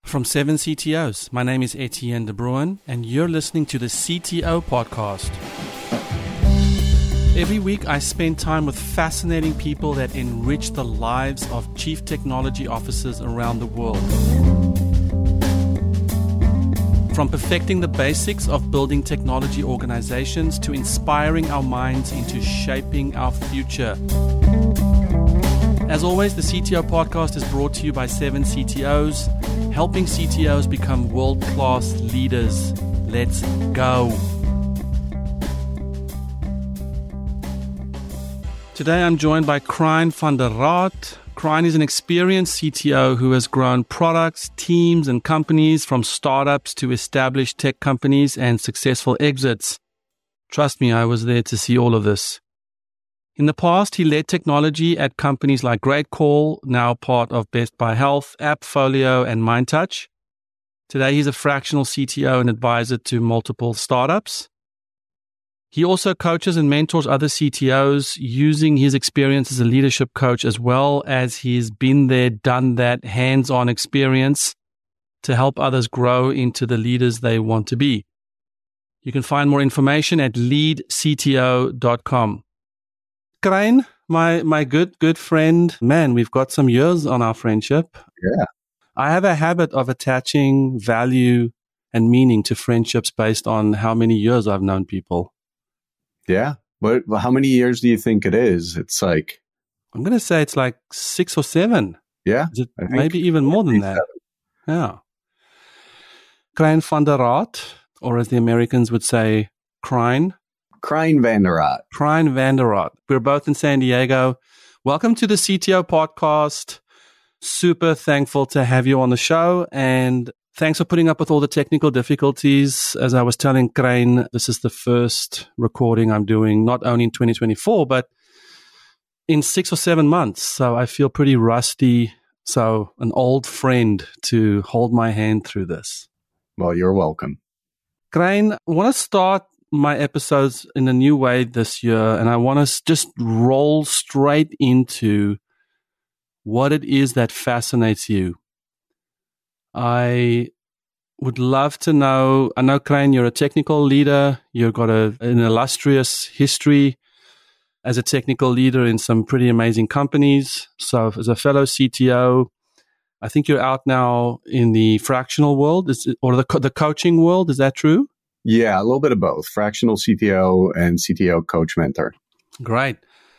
From 7 CTOs, my name is Etienne de Bruin, and you're listening to the CTO Podcast. Every week, I spend time with fascinating people that enrich the lives of chief technology officers around the world. From perfecting the basics of building technology organizations to inspiring our minds into shaping our future. As always, the CTO Podcast is brought to you by 7 CTOs, helping CTOs become world-class leaders. Let's go. Today, I'm joined by Krijn van der Raat. Krijn is an experienced CTO who has grown products, teams, and companies from startups to established tech companies and successful exits. Trust me, I was there to see all of this. In the past, he led technology at companies like GreatCall, now part of Best Buy Health, AppFolio, and MindTouch. Today, he's a fractional CTO and advisor to multiple startups. He also coaches and mentors other CTOs using his experience as a leadership coach, as well as he's been there, done that, hands-on experience to help others grow into the leaders they want to be. You can find more information at leadcto.com. Krijn, my good friend, man, we've got some years on our friendship. Yeah. I have a habit of attaching value and meaning to friendships based on how many years I've known people. Yeah. But how many years do you think it is? It's like... I'm going to say it's like 6 or 7. Yeah. Is it maybe even more than that? 7. Yeah. Krijn van der Raat, or as the Americans would say, Krijn. Krijn van der Raat. Krijn van der Raat. We're both in San Diego. Welcome to the CTO Podcast. Super thankful to have you on the show, and thanks for putting up with all the technical difficulties. As I was telling Krijn, this is the first recording I'm doing, not only in 2024, but in 6 or 7 months. So I feel pretty rusty. So an old friend to hold my hand through this. Well, you're welcome. Krijn, I want to start my episodes in a new way this year, and I want to just roll straight into what it is that fascinates you. I would love to know, I know, Krijn, you're a technical leader. You've got an illustrious history as a technical leader in some pretty amazing companies. So as a fellow CTO, I think you're out now in the fractional world, or the coaching world. Is that true? Yeah, a little bit of both. Fractional CTO and CTO coach mentor. Great.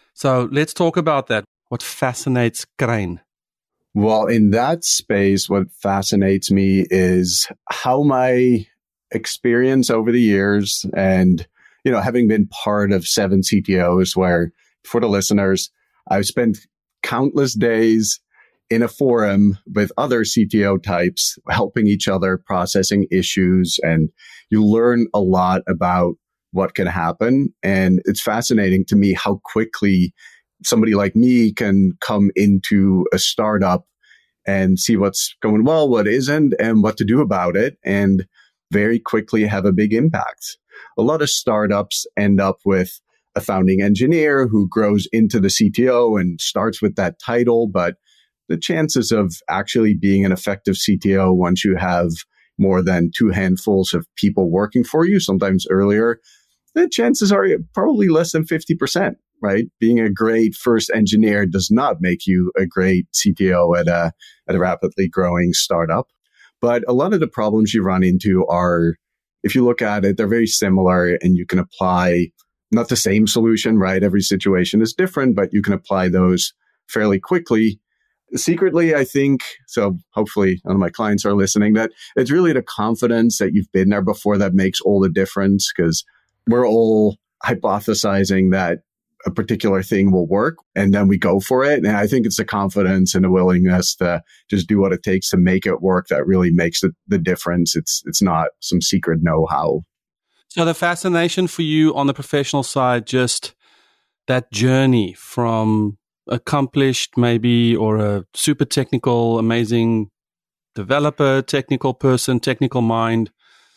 So let's talk about that. What fascinates Krijn? Well, in that space, what fascinates me is how my experience over the years and, having been part of 7 CTOs, where for the listeners, I've spent countless days in a forum with other CTO types, helping each other, processing issues, and you learn a lot about what can happen. And it's fascinating to me how quickly somebody like me can come into a startup and see what's going well, what isn't, and what to do about it, and very quickly have a big impact. A lot of startups end up with a founding engineer who grows into the CTO and starts with that title, but the chances of actually being an effective CTO once you have more than 2 handfuls of people working for you, sometimes earlier, the chances are probably less than 50%, right? Being a great first engineer does not make you a great CTO at a rapidly growing startup. But a lot of the problems you run into are, if you look at it, they're very similar, and you can apply not the same solution, right? Every situation is different, but you can apply those fairly quickly. Secretly, I think, so hopefully none of my clients are listening, that it's really the confidence that you've been there before that makes all the difference, because we're all hypothesizing that a particular thing will work, and then we go for it. And I think it's the confidence and the willingness to just do what it takes to make it work that really makes the difference. It's not some secret know-how. So the fascination for you on the professional side, just that journey from accomplished maybe, or a super technical, amazing developer, technical person, technical mind,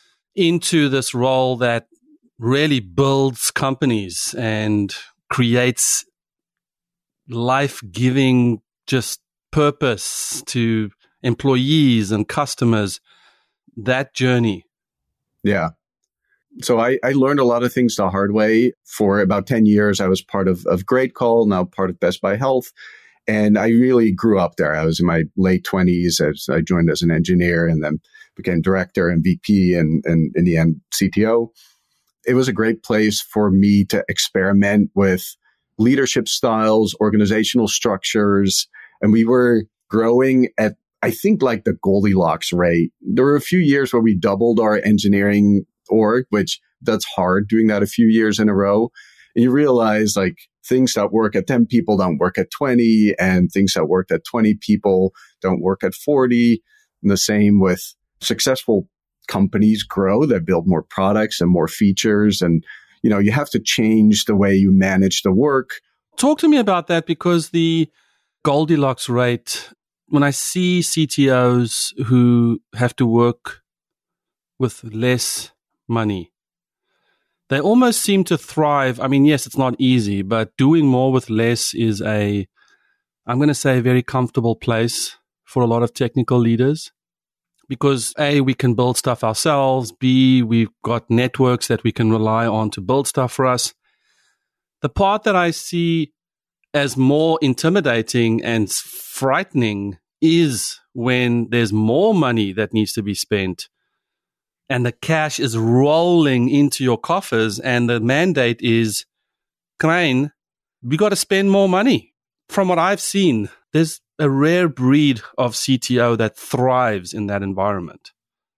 into this role that really builds companies and creates life-giving just purpose to employees and customers, that journey? Yeah. So I learned a lot of things the hard way. For about 10 years, I was part of GreatCall, now part of Best Buy Health. And I really grew up there. I was in my late 20s as I joined as an engineer and then became director and VP and in the end, CTO. It was a great place for me to experiment with leadership styles, organizational structures. And we were growing at, I think, like the Goldilocks rate. There were a few years where we doubled our engineering org, which that's hard doing that a few years in a row. And you realize like things that work at 10 people don't work at 20, and things that work at 20 people don't work at 40. And the same with successful companies grow, they build more products and more features. And, you know, you have to change the way you manage the work. Talk to me about that, because the Goldilocks rate, when I see CTOs who have to work with less money, they almost seem to thrive. I mean, yes, it's not easy, but doing more with less is I'm going to say, a very comfortable place for a lot of technical leaders, because A, we can build stuff ourselves. B, we've got networks that we can rely on to build stuff for us. The part that I see as more intimidating and frightening is when there's more money that needs to be spent and the cash is rolling into your coffers, and the mandate is, Krijn, we got to spend more money. From what I've seen, there's a rare breed of CTO that thrives in that environment.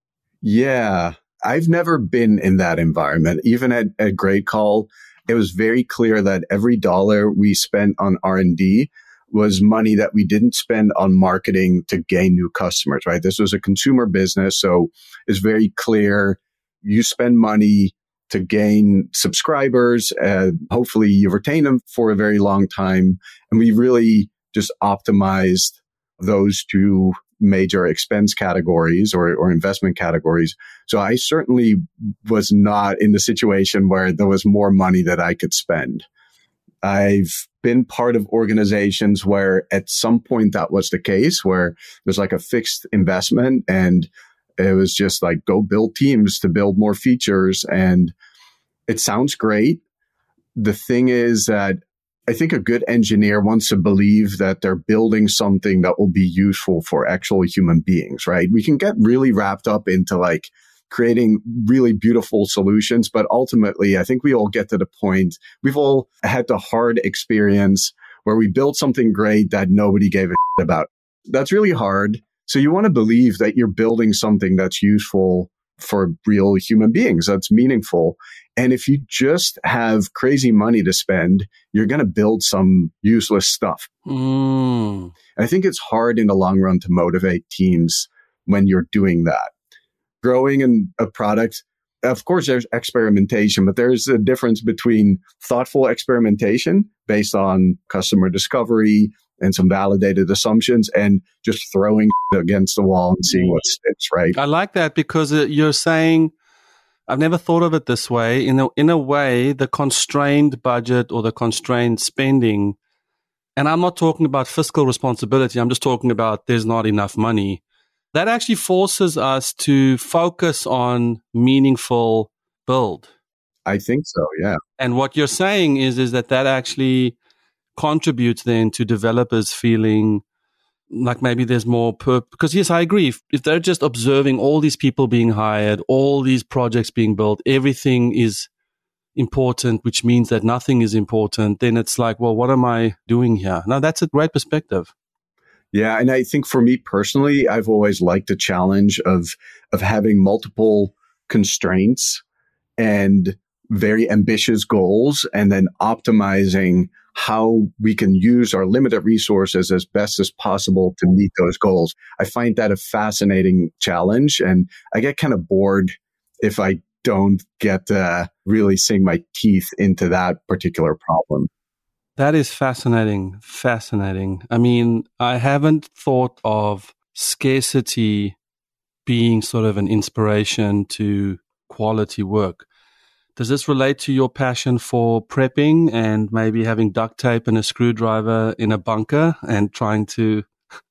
Yeah, I've never been in that environment. Even at GreatCall, it was very clear that every dollar we spent on R&D was money that we didn't spend on marketing to gain new customers, right? This was a consumer business, so it's very clear you spend money to gain subscribers, and hopefully you retain them for a very long time. And we really just optimized those two major expense categories or investment categories. So I certainly was not in the situation where there was more money that I could spend. I've been part of organizations where at some point that was the case, where there's like a fixed investment and it was just like, go build teams to build more features. And it sounds great. The thing is that I think a good engineer wants to believe that they're building something that will be useful for actual human beings, right? We can get really wrapped up into like creating really beautiful solutions, but ultimately, I think we all get to the point, we've all had the hard experience where we built something great that nobody gave a shit about. That's really hard. So you want to believe that you're building something that's useful for real human beings, that's meaningful. And if you just have crazy money to spend, you're going to build some useless stuff. I think it's hard in the long run to motivate teams when you're doing that. Growing in a product, of course, there's experimentation, but there's a difference between thoughtful experimentation based on customer discovery and some validated assumptions and just throwing against the wall and seeing what sticks, right? I like that, because you're saying, I've never thought of it this way. In a way, the constrained budget or the constrained spending, and I'm not talking about fiscal responsibility, I'm just talking about there's not enough money. That actually forces us to focus on meaningful build. I think so, yeah. And what you're saying is that actually contributes then to developers feeling like maybe there's more because yes, I agree. If they're just observing all these people being hired, all these projects being built, everything is important, which means that nothing is important, then it's like, well, what am I doing here? Now, that's a great perspective. Yeah. And I think for me personally, I've always liked the challenge of having multiple constraints and very ambitious goals, and then optimizing how we can use our limited resources as best as possible to meet those goals. I find that a fascinating challenge, and I get kind of bored if I don't get to really sink my teeth into that particular problem. That is fascinating. Fascinating. I mean, I haven't thought of scarcity being sort of an inspiration to quality work. Does this relate to your passion for prepping and maybe having duct tape and a screwdriver in a bunker and trying to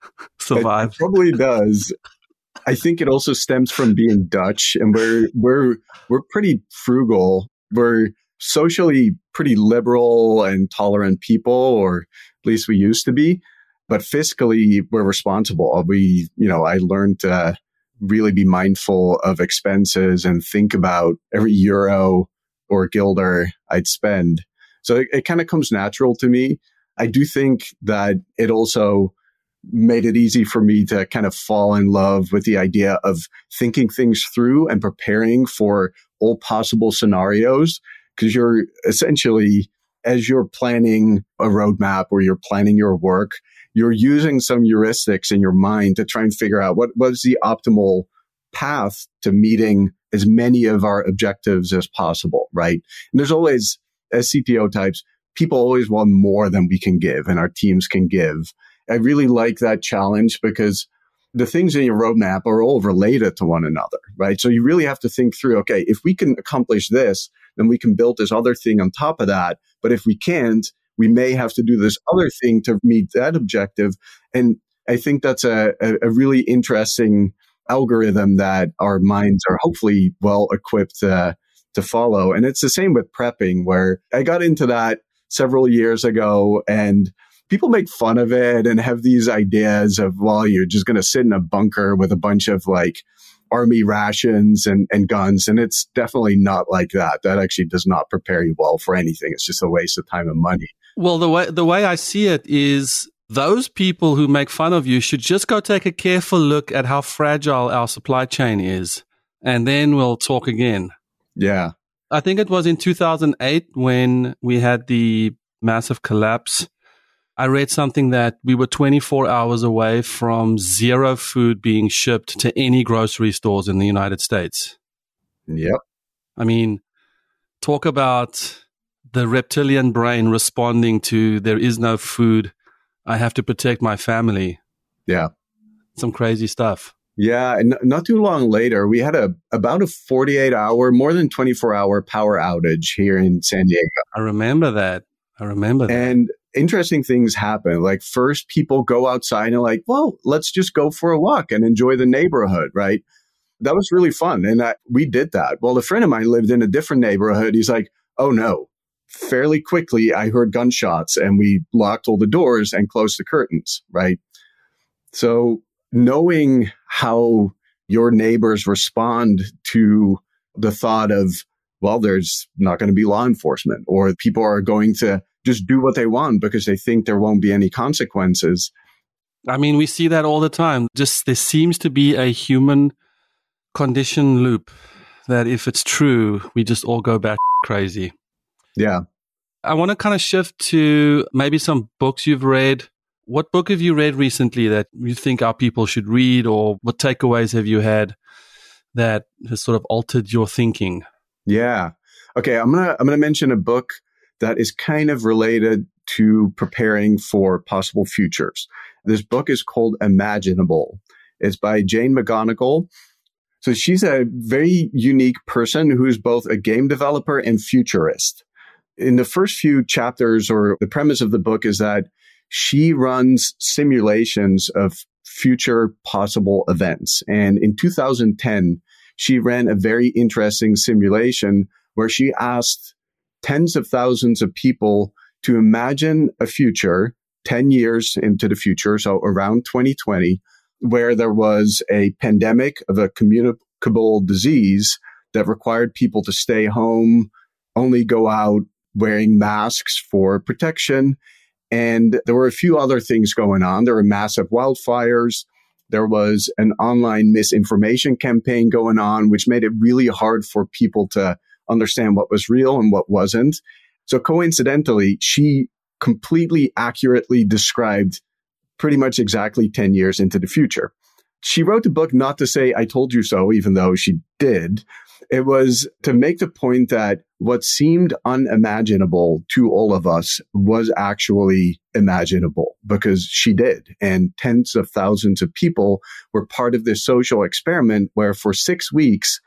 survive. It probably does. I think it also stems from being Dutch, and we're pretty frugal. We're socially pretty liberal and tolerant people, or at least we used to be. But fiscally, we're responsible. I learned to really be mindful of expenses and think about every euro or guilder I'd spend. So it kind of comes natural to me. I do think that it also made it easy for me to kind of fall in love with the idea of thinking things through and preparing for all possible scenarios. Because you're essentially, as you're planning a roadmap or you're planning your work, you're using some heuristics in your mind to try and figure out what is the optimal path to meeting as many of our objectives as possible, right? And there's always, as CTO types, people always want more than we can give and our teams can give. I really like that challenge because the things in your roadmap are all related to one another, right? So you really have to think through, okay, if we can accomplish this, then we can build this other thing on top of that. But if we can't, we may have to do this other thing to meet that objective. And I think that's a really interesting algorithm that our minds are hopefully well equipped to follow. And it's the same with prepping, where I got into that several years ago, and people make fun of it and have these ideas of, well, you're just going to sit in a bunker with a bunch of like army rations and guns. And it's definitely not like that. That actually does not prepare you well for anything. It's just a waste of time and money. Well, the way I see it is those people who make fun of you should just go take a careful look at how fragile our supply chain is. And then we'll talk again. Yeah. I think it was in 2008 when we had the massive collapse. I read something that we were 24 hours away from zero food being shipped to any grocery stores in the United States. Yep. I mean, talk about the reptilian brain responding to there is no food. I have to protect my family. Yeah. Some crazy stuff. Yeah. And not too long later, we had about a 48-hour, more than 24-hour power outage here in San Diego. I remember that. And interesting things happen. Like first people go outside and like, well, let's just go for a walk and enjoy the neighborhood, right? That was really fun. And we did that. Well, a friend of mine lived in a different neighborhood. He's like, oh no. Fairly quickly, I heard gunshots and we locked all the doors and closed the curtains, right? So knowing how your neighbors respond to the thought of, well, there's not going to be law enforcement, or people are going to just do what they want because they think there won't be any consequences. I mean, we see that all the time. Just there seems to be a human condition loop that if it's true, we just all go back crazy. Yeah. I want to kind of shift to maybe some books you've read. What book have you read recently that you think our people should read, or what takeaways have you had that has sort of altered your thinking? Yeah. Okay. I'm going to mention a book that is kind of related to preparing for possible futures. This book is called Imaginable. It's by Jane McGonigal. So she's a very unique person who is both a game developer and futurist. In the first few chapters, or the premise of the book is that she runs simulations of future possible events. And in 2010, she ran a very interesting simulation where she asked tens of thousands of people to imagine a future 10 years into the future, so around 2020, where there was a pandemic of a communicable disease that required people to stay home, only go out wearing masks for protection. And there were a few other things going on. There were massive wildfires. There was an online misinformation campaign going on, which made it really hard for people to understand what was real and what wasn't. So coincidentally, she completely accurately described pretty much exactly 10 years into the future. She wrote the book not to say, I told you so, even though she did. It was to make the point that what seemed unimaginable to all of us was actually imaginable, because she did. And tens of thousands of people were part of this social experiment where for 6 weeks,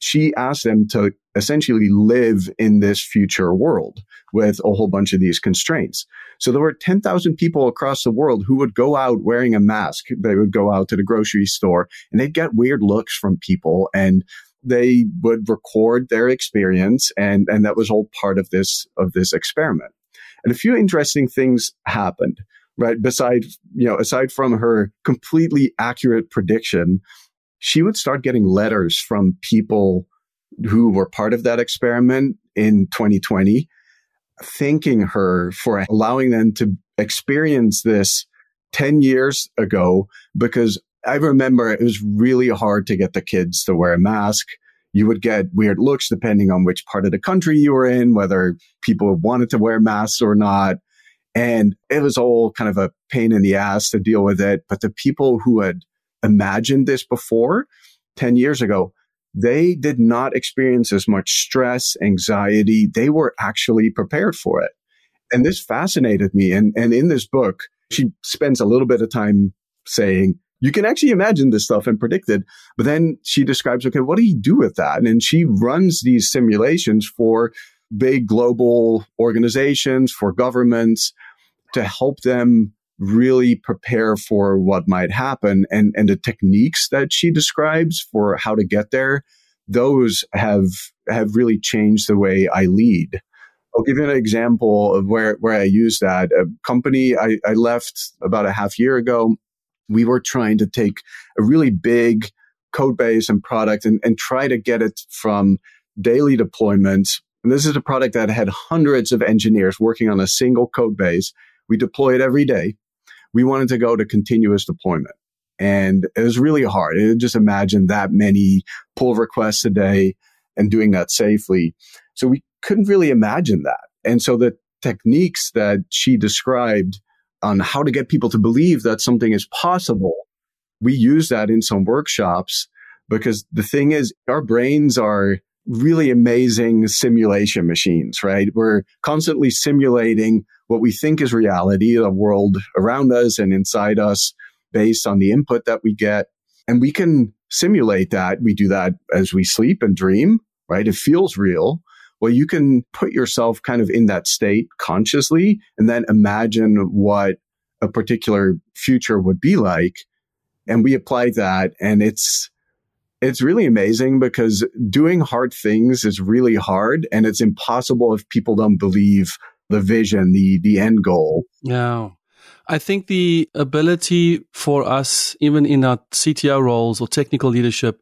she asked them to essentially live in this future world with a whole bunch of these constraints. So there were 10,000 people across the world who would go out wearing a mask. They would go out to the grocery store and they'd get weird looks from people, and they would record their experience. And that was all part of this experiment. And a few interesting things happened, right? Aside from her completely accurate prediction, she would start getting letters from people who were part of that experiment in 2020, thanking her for allowing them to experience this 10 years ago. Because I remember it was really hard to get the kids to wear a mask. You would get weird looks depending on which part of the country you were in, whether people wanted to wear masks or not. And it was all kind of a pain in the ass to deal with it. But the people who had imagined this before 10 years ago, they did not experience as much stress, anxiety. They were actually prepared for it. And this fascinated me. And in this book, she spends a little bit of time saying, you can actually imagine this stuff and predict it. But then she describes, okay, what do you do with that? And she runs these simulations for big global organizations, for governments, to help them really prepare for what might happen. And the techniques that she describes for how to get there, those have really changed the way I lead. I'll give you an example of where I use that. A company I left about a half year ago, we were trying to take a really big code base and product and try to get it from daily deployments. And this is a product that had hundreds of engineers working on a single code base. We deploy it every day. We wanted to go to continuous deployment. And it was really hard. Just imagine that many pull requests a day and doing that safely. So we couldn't really imagine that. And so the techniques that she described on how to get people to believe that something is possible, we use that in some workshops, because the thing is, our brains are really amazing simulation machines, right? We're constantly simulating what we think is reality, the world around us and inside us, based on the input that we get. And we can simulate that. We do that as we sleep and dream, right? It feels real. Well, you can put yourself kind of in that state consciously and then imagine what a particular future would be like. And we apply that, and it's really amazing, because doing hard things is really hard, and it's impossible if people don't believe the vision, the end goal. Yeah. I think the ability for us, even in our CTO roles or technical leadership,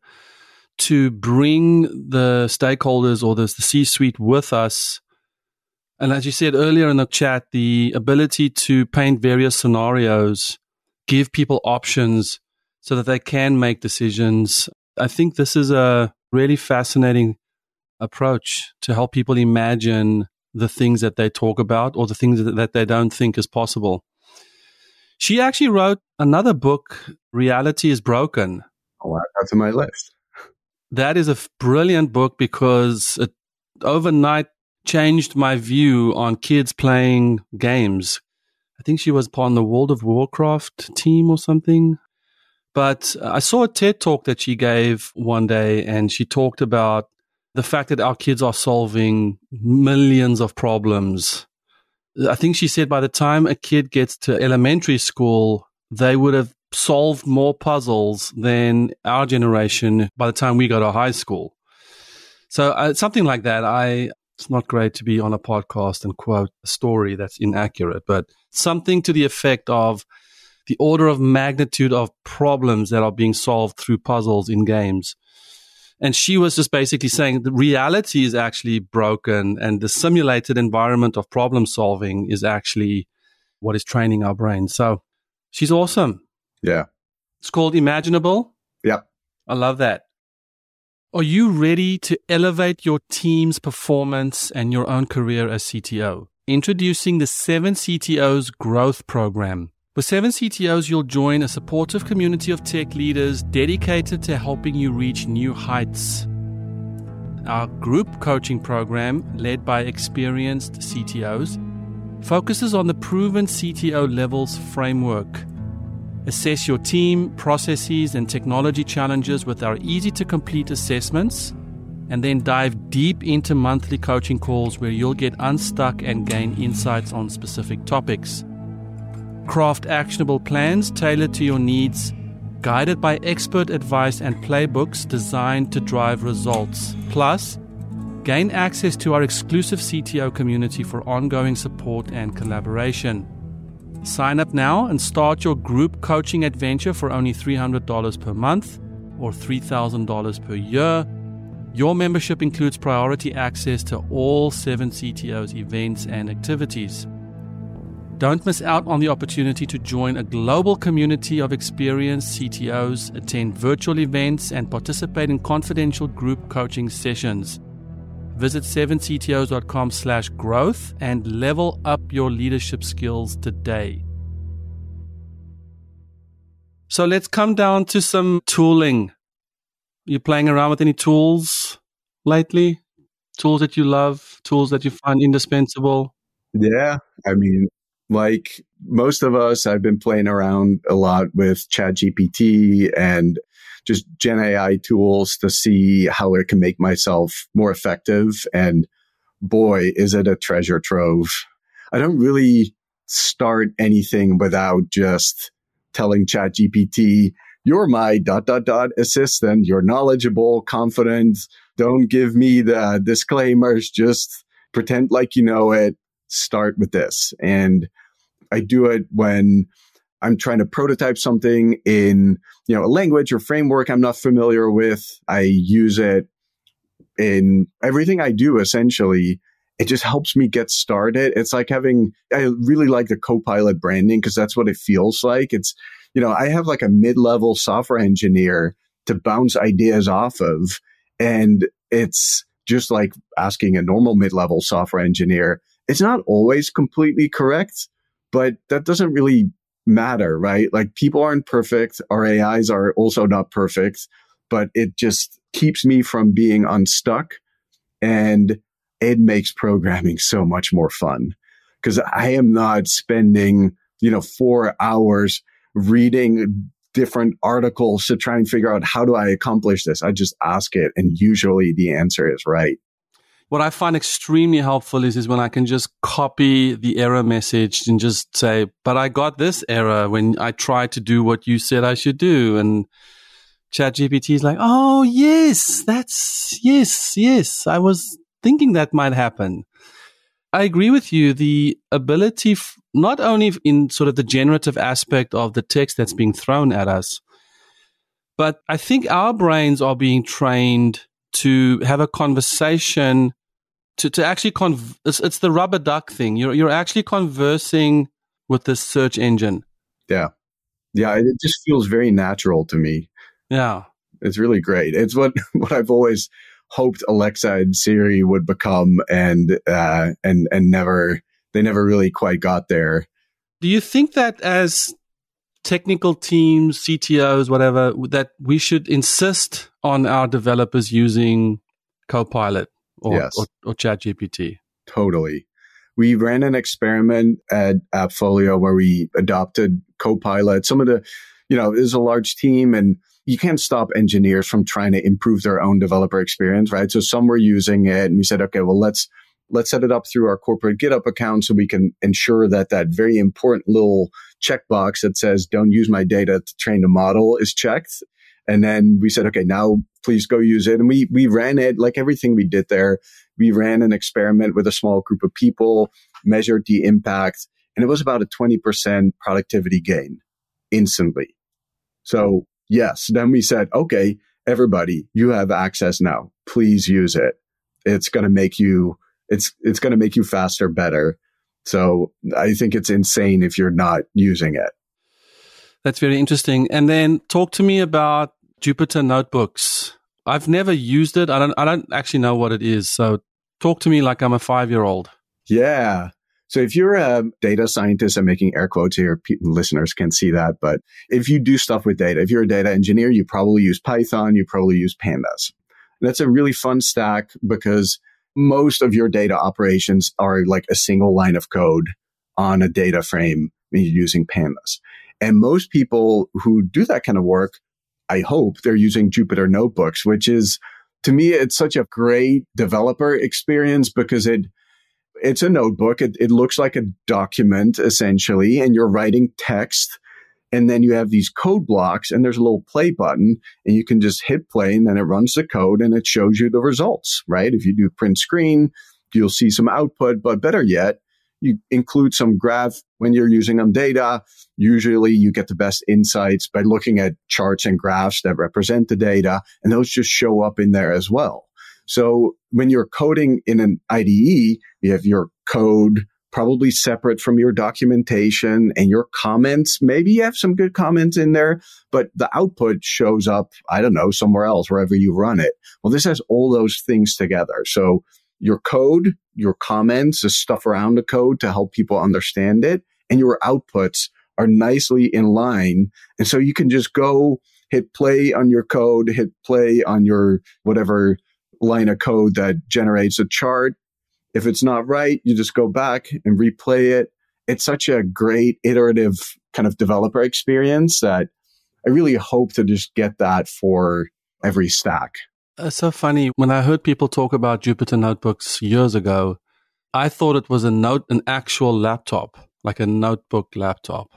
to bring the stakeholders or the C-suite with us, and as you said earlier in the chat, the ability to paint various scenarios, give people options so that they can make decisions. I think this is a really fascinating approach to help people imagine the things that they talk about or the things that they don't think is possible. She actually wrote another book, Reality is Broken. Oh, that's on my list. That is a brilliant book, because it overnight changed my view on kids playing games. I think she was on the World of Warcraft team or something. But I saw a TED talk that she gave one day, and she talked about the fact that our kids are solving millions of problems. I think she said by the time a kid gets to elementary school, they would have solved more puzzles than our generation by the time we go to high school. So something like that. It's not great to be on a podcast and quote a story that's inaccurate, but something to the effect of the order of magnitude of problems that are being solved through puzzles in games. And she was just basically saying the reality is actually broken, and the simulated environment of problem solving is actually what is training our brains. So she's awesome. Yeah. It's called Imaginable. Yeah. I love that. Are you ready to elevate your team's performance and your own career as CTO? Introducing the 7 CTOs Growth Program. With 7 CTOs, you'll join a supportive community of tech leaders dedicated to helping you reach new heights. Our group coaching program, led by experienced CTOs, focuses on the proven CTO levels framework. Assess your team, processes, and technology challenges with our easy-to-complete assessments and then dive deep into monthly coaching calls where you'll get unstuck and gain insights on specific topics. Craft actionable plans tailored to your needs, guided by expert advice and playbooks designed to drive results. Plus, gain access to our exclusive CTO community for ongoing support and collaboration. Sign up now and start your group coaching adventure for only $300 per month or $3,000 per year. Your membership includes priority access to all 7 CTOs events and activities. Don't miss out on the opportunity to join a global community of experienced CTOs, attend virtual events, and participate in confidential group coaching sessions. Visit 7ctos.com/growth and level up your leadership skills today. So let's come down to some tooling. You playing around with any tools lately? Tools that you love, tools that you find indispensable? Yeah, I mean, like most of us, I've been playing around a lot with ChatGPT and just Gen AI tools to see how it can make myself more effective. And boy, is it a treasure trove. I don't really start anything without just telling ChatGPT, you're my ... assistant. You're knowledgeable, confident. Don't give me the disclaimers. Just pretend like you know it. Start with this. And I do it when I'm trying to prototype something in, a language or framework I'm not familiar with. I use it in everything I do, essentially. It just helps me get started. It's like I really like the Copilot branding because that's what it feels like. It's, I have like a mid-level software engineer to bounce ideas off of. And it's just like asking a normal mid-level software engineer. It's not always completely correct, but that doesn't really matter, right? Like people aren't perfect. Our AIs are also not perfect, but it just keeps me from being unstuck. And it makes programming so much more fun because I am not spending, 4 hours reading different articles to try and figure out how do I accomplish this. I just ask it and usually the answer is right. What I find extremely helpful is when I can just copy the error message and just say, but I got this error when I tried to do what you said I should do. And ChatGPT is like, oh, yes, yes. I was thinking that might happen. I agree with you. The ability, not only in sort of the generative aspect of the text that's being thrown at us, but I think our brains are being trained to have a conversation to actually it's the rubber duck thing. You're actually conversing with this search engine. Yeah. It just feels very natural to me. Yeah, it's really great. It's what I've always hoped Alexa and Siri would become, and never really quite got there. Do you think that as technical teams, CTOs, whatever, that we should insist on our developers using Copilot or ChatGPT? Totally. We ran an experiment at AppFolio where we adopted Copilot. Some of the, there's a large team and you can't stop engineers from trying to improve their own developer experience, right? So some were using it and we said, okay, well, let's set it up through our corporate GitHub account so we can ensure that very important little checkbox that says, don't use my data to train the model is checked. And then we said, okay, now please go use it. And we ran it like everything we did there. We ran an experiment with a small group of people, measured the impact, and it was about a 20% productivity gain instantly. So yes, then we said, okay, everybody, you have access now. Please use it. It's going to make you faster, better. So I think it's insane if you're not using it. That's very interesting. And then talk to me about Jupyter Notebooks. I've never used it. I don't actually know what it is. So talk to me like I'm a 5-year-old. Yeah. So if you're a data scientist, I'm making air quotes here, listeners can't see that, but if you do stuff with data, if you're a data engineer, you probably use Python, you probably use Pandas. And that's a really fun stack because most of your data operations are like a single line of code on a data frame when you're using Pandas. And most people who do that kind of work, I hope they're using Jupyter Notebooks, which is to me, it's such a great developer experience because it's a notebook. It looks like a document essentially, and you're writing text. And then you have these code blocks and there's a little play button and you can just hit play and then it runs the code and it shows you the results, right? If you do print screen, you'll see some output, but better yet, you include some graph when you're using on data. Usually you get the best insights by looking at charts and graphs that represent the data, and those just show up in there as well. So when you're coding in an IDE, you have your code probably separate from your documentation and your comments. Maybe you have some good comments in there, but the output shows up, I don't know, somewhere else, wherever you run it. Well, this has all those things together. So your code, your comments, the stuff around the code to help people understand it, and your outputs are nicely in line. And so you can just go hit play on your code, hit play on your whatever line of code that generates a chart. If it's not right, you just go back and replay it. It's such a great iterative kind of developer experience that I really hope to just get that for every stack. It's so funny. When I heard people talk about Jupyter Notebooks years ago, I thought it was an actual laptop, like a notebook laptop.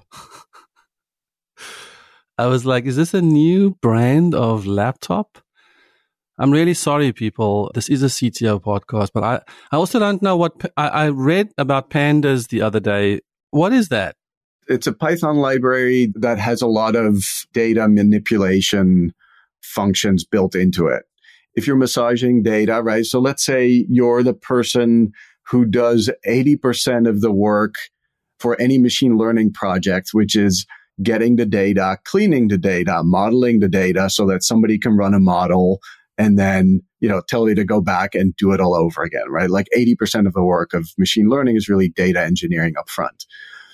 I was like, is this a new brand of laptop? I'm really sorry, people. This is a CTO podcast, but I also don't know what I read about pandas the other day. What is that? It's a Python library that has a lot of data manipulation functions built into it. If you're massaging data, right? So let's say you're the person who does 80% of the work for any machine learning project, which is getting the data, cleaning the data, modeling the data so that somebody can run a model and then, tell you to go back and do it all over again, right? Like 80% of the work of machine learning is really data engineering up front.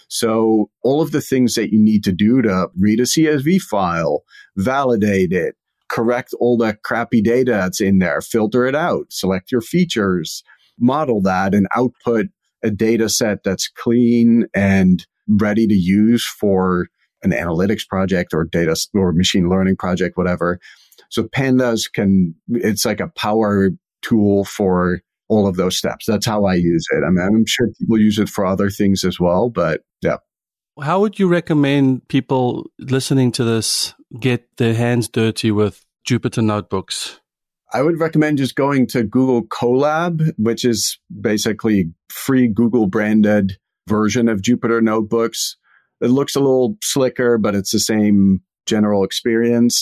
So all of the things that you need to do to read a CSV file, validate it, correct all the crappy data that's in there, filter it out, select your features, model that, and output a data set that's clean and ready to use for an analytics project or data or machine learning project, whatever. So pandas it's like a power tool for all of those steps. That's how I use it. I mean, I'm sure people use it for other things as well, but yeah. How would you recommend people listening to this get their hands dirty with Jupyter Notebooks? I would recommend just going to Google Colab, which is basically free Google branded version of Jupyter Notebooks. It looks a little slicker, but it's the same general experience.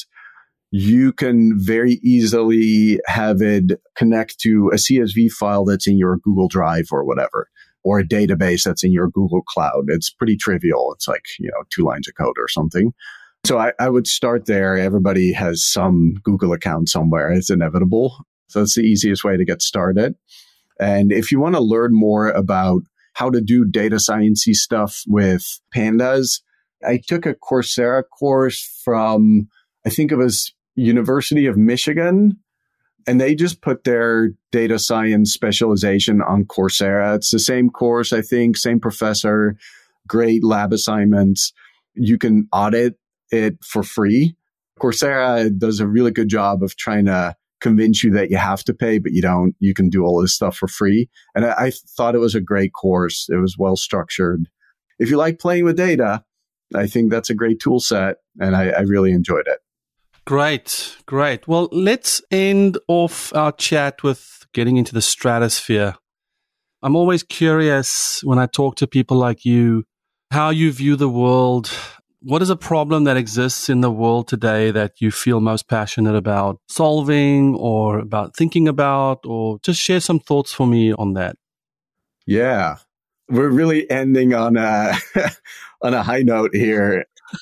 You can very easily have it connect to a CSV file that's in your Google Drive or whatever, or a database that's in your Google Cloud. It's pretty trivial. It's like, 2 lines of code or something. So I would start there. Everybody has some Google account somewhere. It's inevitable. So it's the easiest way to get started. And if you want to learn more about how to do data science-y stuff with pandas, I took a Coursera course from, I think it was University of Michigan, and they just put their data science specialization on Coursera. It's the same course, I think, same professor, great lab assignments. You can audit it for free. Coursera does a really good job of trying to convince you that you have to pay, but you don't. You can do all this stuff for free. And I thought it was a great course. It was well structured. If you like playing with data, I think that's a great tool set, and I really enjoyed it. Great. Well, let's end off our chat with getting into the stratosphere. I'm always curious when I talk to people like you, how you view the world. What is a problem that exists in the world today that you feel most passionate about solving or about thinking about, or just share some thoughts for me on that? Yeah, we're really ending on a, on a high note here.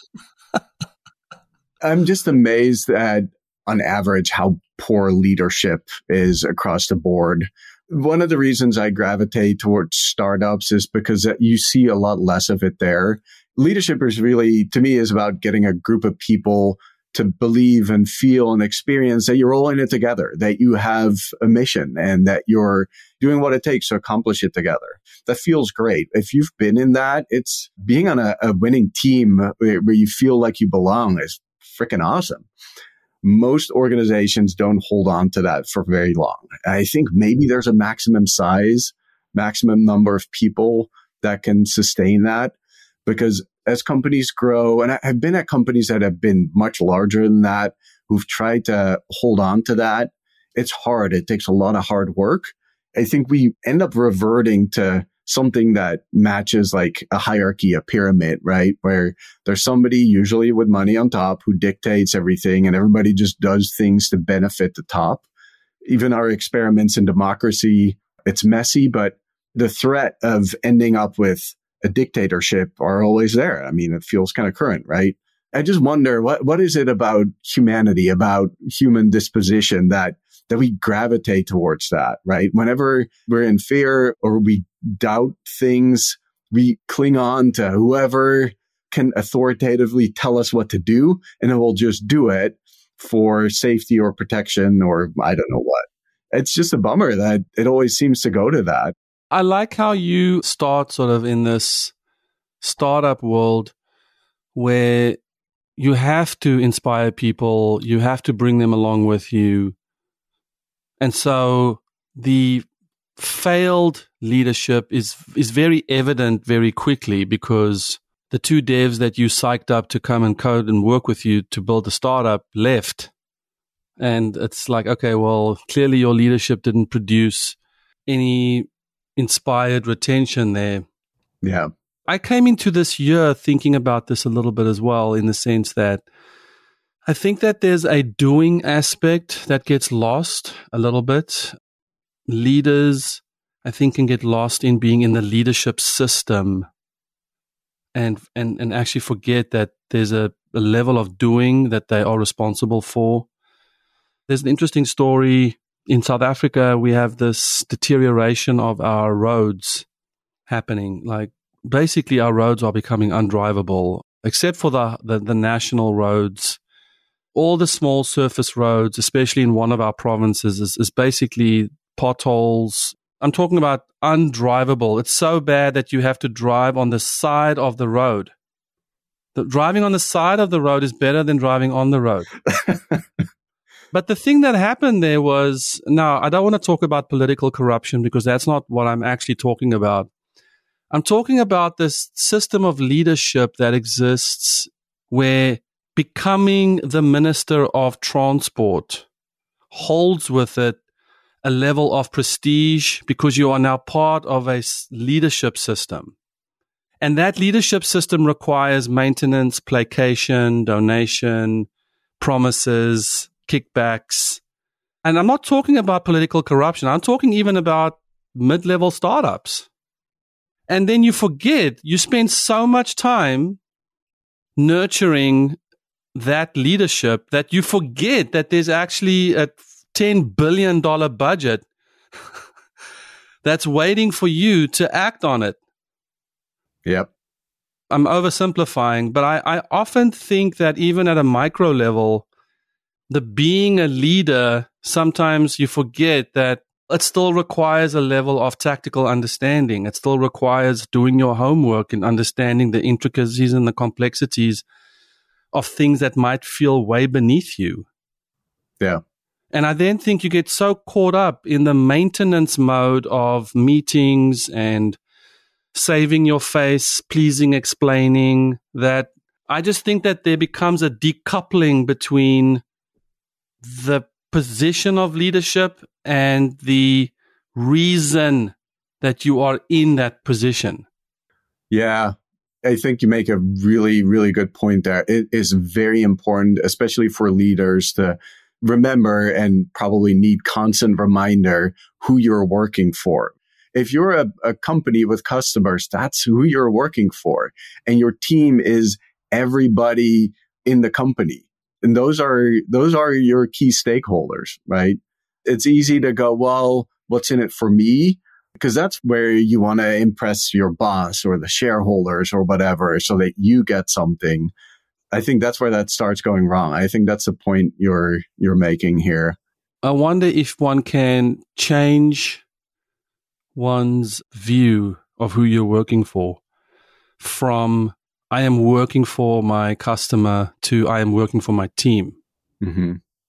I'm just amazed at, on average, how poor leadership is across the board. One of the reasons I gravitate towards startups is because you see a lot less of it there. Leadership is really, to me, is about getting a group of people to believe and feel and experience that you're all in it together, that you have a mission and that you're doing what it takes to accomplish it together. That feels great. If you've been in that, it's being on a winning team where you feel like you belong is freaking awesome. most organizations don't hold on to that for very long. I think maybe there's a maximum size, maximum number of people that can sustain that, because as companies grow, and I've been at companies that have been much larger than that, who've tried to hold on to that. It's hard. It takes a lot of hard work. I think we end up reverting to something that matches like a hierarchy, a pyramid, right? Where there's somebody usually with money on top who dictates everything and everybody just does things to benefit the top. Even our experiments in democracy, it's messy, but the threat of ending up with a dictatorship are always there. I mean, it feels kind of current, right? I just wonder, what is it about humanity, about human disposition that we gravitate towards that, right? Whenever we're in fear or we doubt things, we cling on to whoever can authoritatively tell us what to do, and then we'll just do it for safety or protection or I don't know what. It's just a bummer that it always seems to go to that. I like how you start sort of in this startup world where you have to inspire people, you have to bring them along with you. And so the failed leadership is very evident very quickly, because the two devs that you psyched up to come and code and work with you to build the startup left. And it's like, okay, well, clearly your leadership didn't produce any inspired retention there. Yeah. I came into this year thinking about this a little bit as well, in the sense that I think that there's a doing aspect that gets lost a little bit. Leaders, I think, can get lost in being in the leadership system and actually forget that there's a level of doing that they are responsible for. There's an interesting story. In South Africa, we have this deterioration of our roads happening. Like, basically, our roads are becoming undrivable, except for the national roads. All the small surface roads, especially in one of our provinces, is basically potholes. I'm talking about undrivable. It's so bad that you have to drive on the side of the road. Driving on the side of the road is better than driving on the road. But the thing that happened there was, now, I don't want to talk about political corruption because that's not what I'm actually talking about. I'm talking about this system of leadership that exists where becoming the Minister of Transport holds with it a level of prestige because you are now part of a leadership system. And that leadership system requires maintenance, placation, donation, promises, kickbacks. And I'm not talking about political corruption. I'm talking even about mid-level startups. And then you forget, you spend so much time nurturing that leadership that you forget that there's actually a $10 billion budget that's waiting for you to act on it. Yep. I'm oversimplifying, but I often think that even at a micro level, the being a leader, sometimes you forget that it still requires a level of tactical understanding. It still requires doing your homework and understanding the intricacies and the complexities of things that might feel way beneath you. Yeah. And I then think you get so caught up in the maintenance mode of meetings and saving your face, pleasing, explaining, that I just think that there becomes a decoupling between the position of leadership and the reason that you are in that position. Yeah. I think you make a really, really good point there. It is very important, especially for leaders, to remember and probably need constant reminder who you're working for. If you're a company with customers, that's who you're working for. And your team is everybody in the company. And those are your key stakeholders, right? It's easy to go, well, what's in it for me? Because that's where you want to impress your boss or the shareholders or whatever so that you get something. I think that's where that starts going wrong. I think that's the point you're making here. I wonder if one can change one's view of who you're working for from I am working for my customer to I am working for my team. Mm-hmm.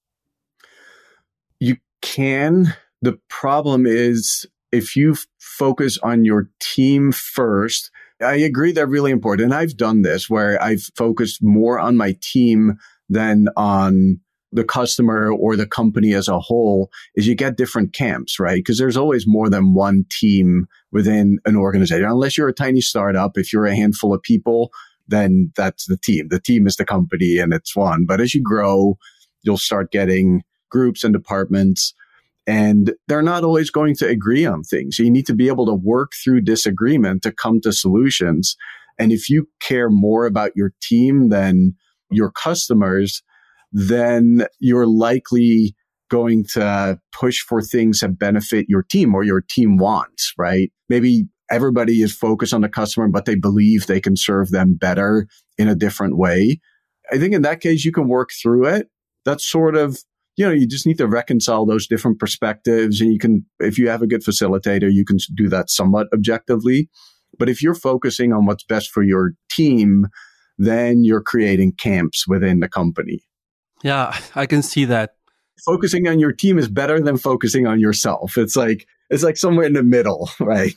You can. The problem is if you focus on your team first, I agree they're really important. And I've done this where I've focused more on my team than on the customer or the company as a whole, is you get different camps, right? Because there's always more than one team within an organization. Unless you're a tiny startup, if you're a handful of people, then that's the team. The team is the company and it's one. But as you grow, you'll start getting groups and departments, and they're not always going to agree on things. So you need to be able to work through disagreement to come to solutions. And if you care more about your team than your customers, then you're likely going to push for things that benefit your team or your team wants, right? Maybe everybody is focused on the customer, but they believe they can serve them better in a different way. I think in that case, you can work through it. That's sort of, you just need to reconcile those different perspectives. And you can, if you have a good facilitator, you can do that somewhat objectively. But if you're focusing on what's best for your team, then you're creating camps within the company. Yeah, I can see that. Focusing on your team is better than focusing on yourself. It's like somewhere in the middle, right?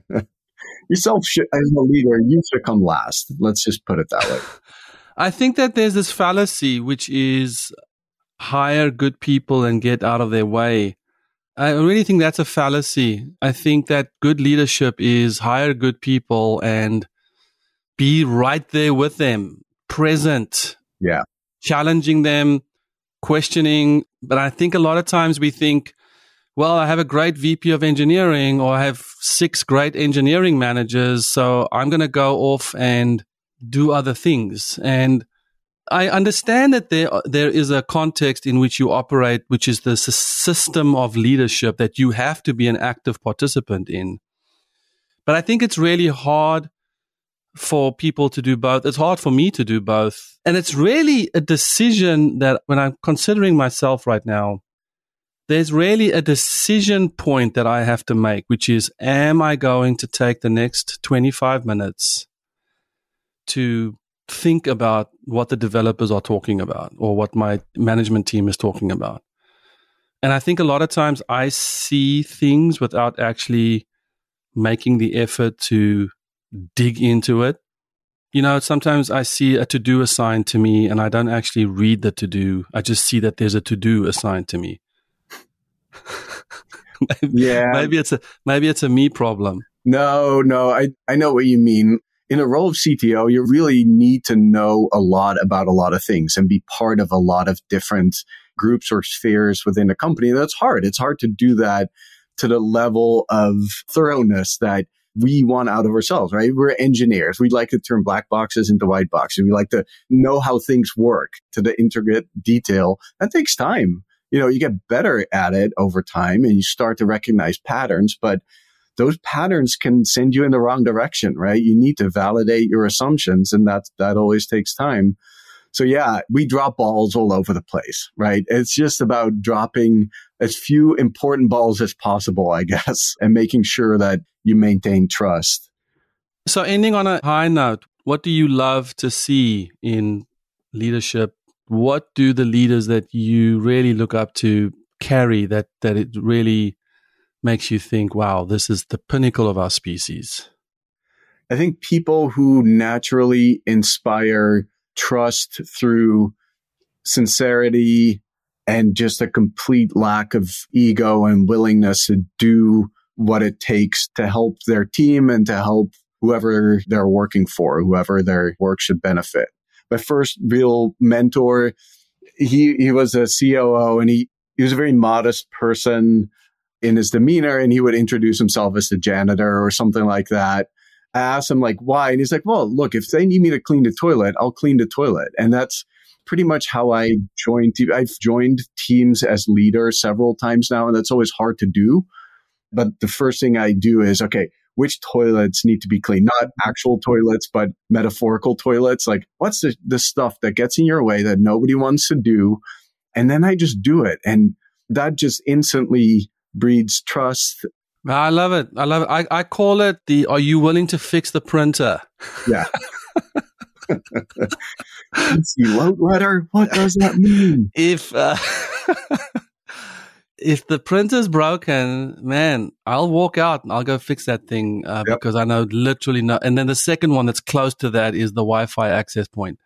Yourself should, as a leader, you should come last. Let's just put it that way. I think that there's this fallacy, which is hire good people and get out of their way. I really think that's a fallacy. I think that good leadership is hire good people and be right there with them, present. Yeah. Challenging them, questioning. But I think a lot of times we think, well, I have a great VP of engineering or I have 6 great engineering managers, so I'm going to go off and do other things. And I understand that there is a context in which you operate, which is the system of leadership that you have to be an active participant in. But I think it's really hard for people to do both. It's hard for me to do both. And it's really a decision that when I'm considering myself right now, there's really a decision point that I have to make, which is, am I going to take the next 25 minutes to think about what the developers are talking about or what my management team is talking about? And I think a lot of times I see things without actually making the effort to dig into it. Sometimes I see a to-do assigned to me and I don't actually read the to-do. I just see that there's a to-do assigned to me. Yeah. Maybe it's a me problem. No, I know what you mean. In a role of CTO, you really need to know a lot about a lot of things and be part of a lot of different groups or spheres within a company. That's hard. It's hard to do that to the level of thoroughness that we want out of ourselves, right? We're engineers. We like to turn black boxes into white boxes. We like to know how things work to the intricate detail. That takes time. You get better at it over time and you start to recognize patterns, but those patterns can send you in the wrong direction, right? You need to validate your assumptions, and that always takes time. So yeah, we drop balls all over the place, right? It's just about dropping as few important balls as possible, I guess, and making sure that you maintain trust. So ending on a high note, what do you love to see in leadership? What do the leaders that you really look up to carry that it really makes you think, wow, this is the pinnacle of our species? I think people who naturally inspire trust through sincerity and just a complete lack of ego and willingness to do what it takes to help their team and to help whoever they're working for, whoever their work should benefit. My first real mentor, he was a COO and he was a very modest person in his demeanor, and he would introduce himself as the janitor or something like that. I asked him why? And he's like, well, look, if they need me to clean the toilet, I'll clean the toilet. And that's pretty much how I joined. I've joined teams as leader several times now, and that's always hard to do. But the first thing I do is, okay, which toilets need to be cleaned? Not actual toilets, but metaphorical toilets. What's the stuff that gets in your way that nobody wants to do? And then I just do it. And that just instantly breeds trust. I love it. I call it are you willing to fix the printer? Yeah. Load letter? What does that mean? If if the printer's broken, man, I'll walk out and I'll go fix that thing because I know literally no. And then the second one that's close to that is the Wi-Fi access point.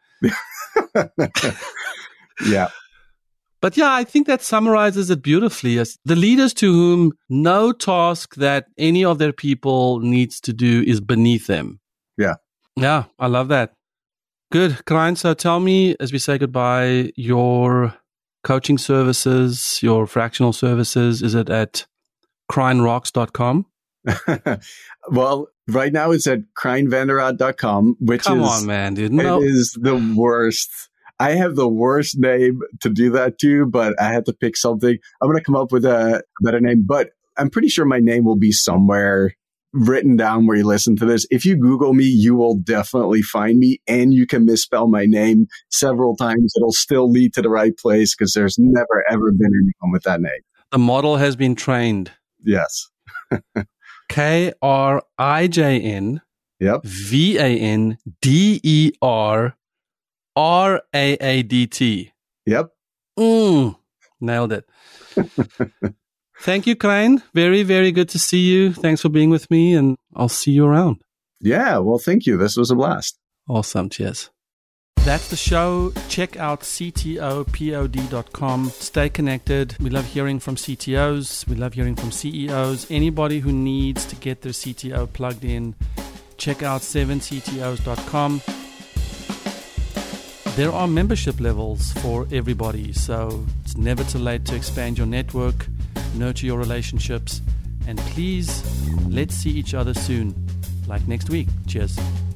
Yeah. But yeah, I think that summarizes it beautifully as the leaders to whom no task that any of their people needs to do is beneath them. Yeah. Yeah, I love that. Good. Krijn, so tell me, as we say goodbye, your coaching services, your fractional services, is it at krijnrocks.com? Well, right now it's at krijnvanderraadt.com, which Come on, man, dude. No. It is the worst. I have the worst name to do that to, but I had to pick something. I'm going to come up with a better name, but I'm pretty sure my name will be somewhere written down where you listen to this. If you Google me, you will definitely find me, and you can misspell my name several times. It'll still lead to the right place because there's never, ever been anyone with that name. The model has been trained. Yes. KRIJN VANDERRAADT. Yep. Nailed it. Thank you, Krijn. Very, very good to see you. Thanks for being with me, and I'll see you around. Yeah, well, thank you. This was a blast. Awesome. Cheers. That's the show. Check out ctopod.com. Stay connected. We love hearing from CTOs. We love hearing from CEOs. Anybody who needs to get their CTO plugged in, check out 7ctos.com. There are membership levels for everybody, so it's never too late to expand your network, nurture your relationships, and please, let's see each other soon, like next week. Cheers.